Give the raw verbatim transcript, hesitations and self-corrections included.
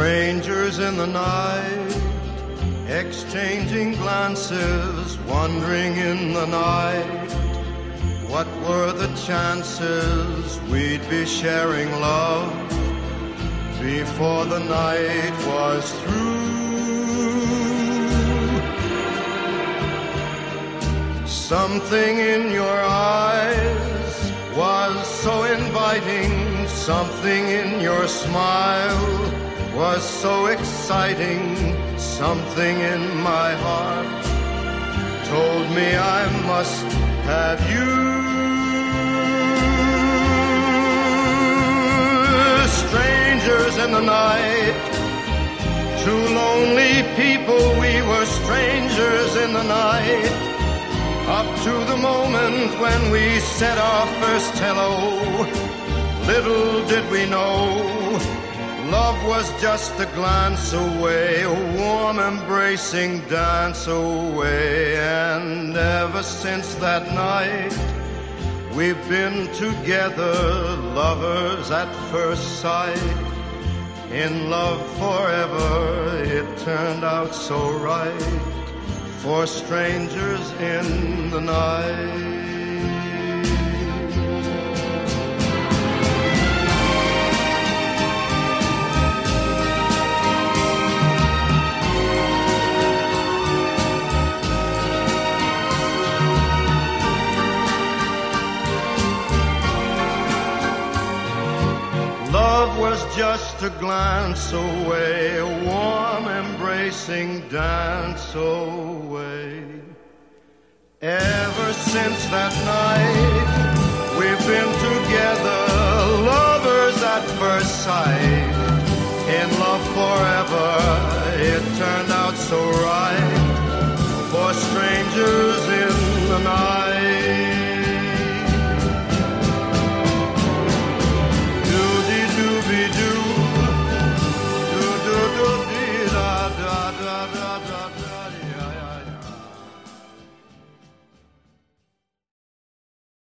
Strangers in the night, exchanging glances, wandering in the night. What were the chances we'd be sharing love before the night was through? Something in your eyes was so inviting, something in your smile was so exciting, something in my heart told me I must have you. Strangers in the night, two lonely people, we were strangers in the night, up to the moment when we said our first hello. Little did we know, love was just a glance away, a warm embracing dance away. And ever since that night, we've been together, lovers at first sight. In love forever, it turned out so right, for strangers in the night. Love was just a glance away, a warm embracing dance away. Ever since that night, we've been together, lovers at first sight.